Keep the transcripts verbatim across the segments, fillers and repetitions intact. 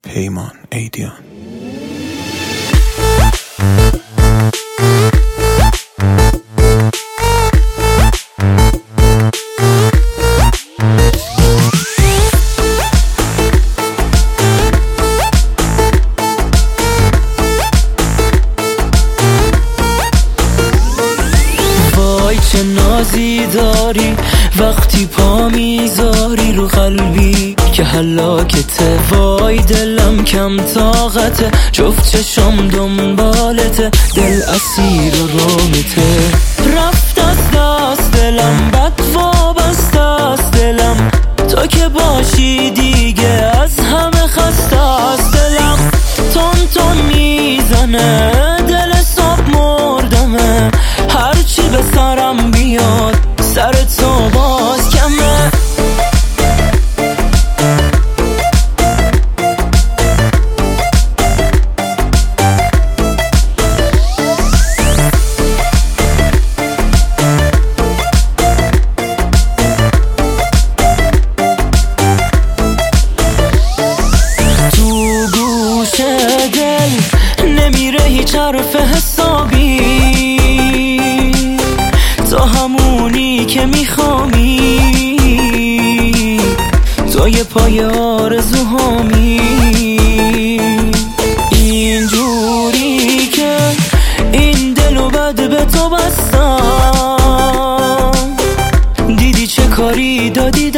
پیمان ایدیان. چه نازی داری وقتی پا میذاری رو قلبی که هلاکته، وای دلم کم طاقته، جفت چشم دنبالته، دل اسیر و رومته، رفت از دست دلم، بد وابسته است دلم، تو که باشی دیگه از همه خسته است دلم، تون تون میزنه دل صبح مردمه، هرچی به سرم بیاد سر تو باز کمه. تو گوش دل نمیره هیچ حرف حسابی، تو همونی که میخوامی، تو یه پای آرزوهامی، اینجوری که این دلو بد به تو بستم، دیدی چه کاری دادی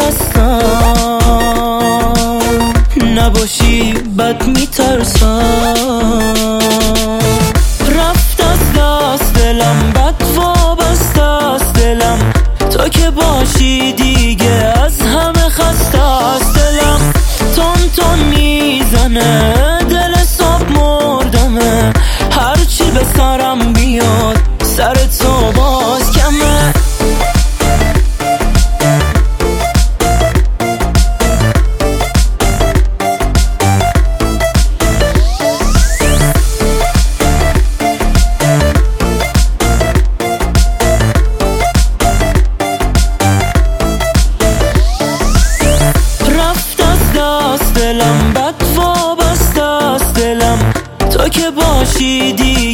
دستم، نباشی بد میترسم، رفت از دست دلم، بد وابسته است دلم، تو که باشی دیگه از همه خسته است دلم، تون تون میزنه دل صبح مردمه، هرچی به سرم بیاد سر تو باز کمه. دلم بد وابسته است دلم، تو که باشی دیگه